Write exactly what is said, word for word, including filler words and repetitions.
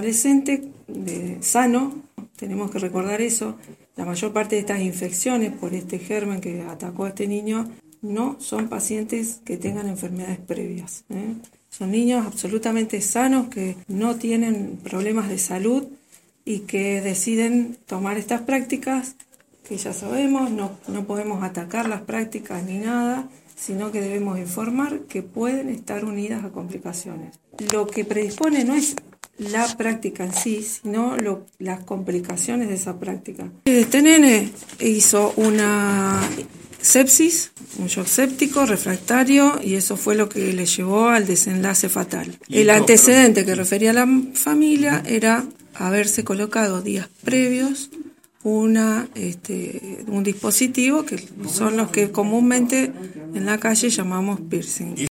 adolescente de, sano, tenemos que recordar eso. La mayor parte de estas infecciones por este germen que atacó a este niño no son pacientes que tengan enfermedades previas, ¿eh? Son niños absolutamente sanos que no tienen problemas de salud y que deciden tomar estas prácticas que ya sabemos, no, no podemos atacar las prácticas ni nada, sino que debemos informar que pueden estar unidas a complicaciones. Lo que predispone no es la práctica en sí, sino lo, las complicaciones de esa práctica. Este nene hizo una sepsis, un shock séptico refractario, y eso fue lo que le llevó al desenlace fatal. El antecedente que refería a la familia era haberse colocado días previos una este, un dispositivo que son los que comúnmente en la calle llamamos piercing.